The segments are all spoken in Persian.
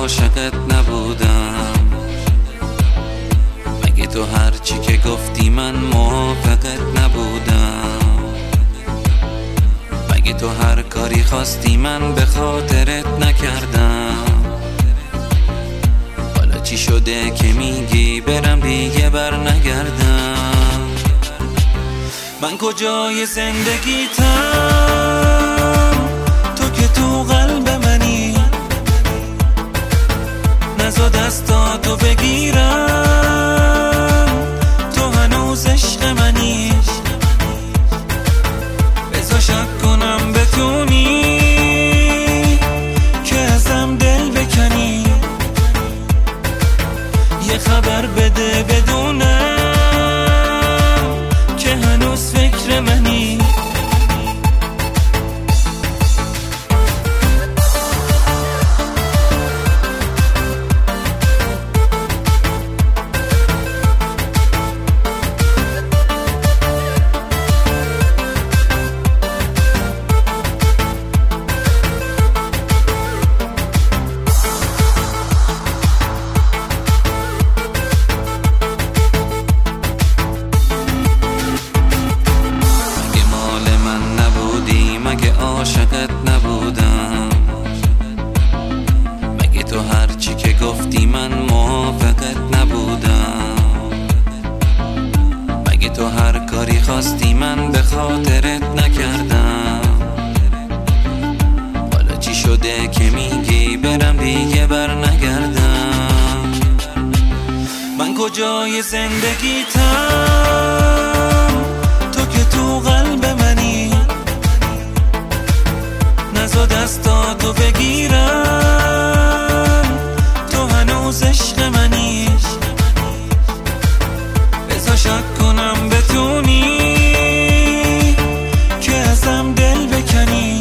عاشقت نبودم؟ مگه تو هرچی که گفتی من موافقت نبودم؟ مگه تو هر کاری خواستی من به خاطرت نکردم؟ حالا چی شده که میگی برم دیگه بر نگردم؟ من کجای زندگیتم تو که تو قلب منی؟ نزا دستاتو بگیرم تو هنوز عشق منی. بذار شک کنم بتونی که ازم دل بکنی، یه خبر بده بدونم که هنوز فکر منی. مگه عاشقت نبودم؟ مگه تو هرچی که گفتی من موافقت نبودم؟ مگه تو هر کاری خواستی من به خاطرت نکردم؟ حالا چی شده که میگی برم دیگه بر نگردم؟ من کجای زندگیتم تو که تو قلب منی؟ نزا دستاتو بگیرم تو هنوز عشق منی. بذار شک کنم بتونی که ازم دل بکنی،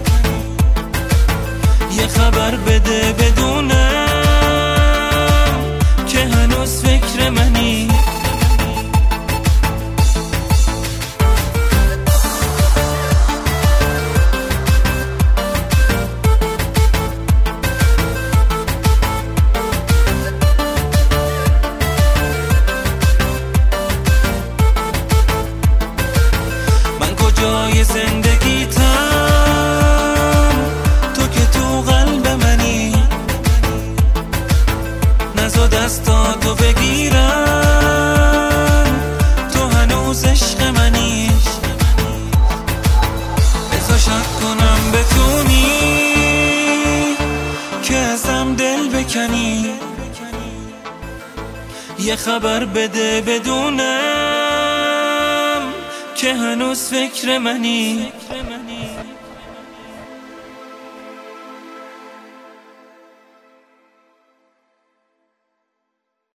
یه خبر بده بدونم که هنوز فکر منی. کجای زندگیتم تو که تو قلب منی؟ نزا دستاتو بگیرم تو هنوز عشق منی. بذار شک کنم بتونی که ازم دل بکنی، یه خبر بده بدونم که هنوز فکر منی.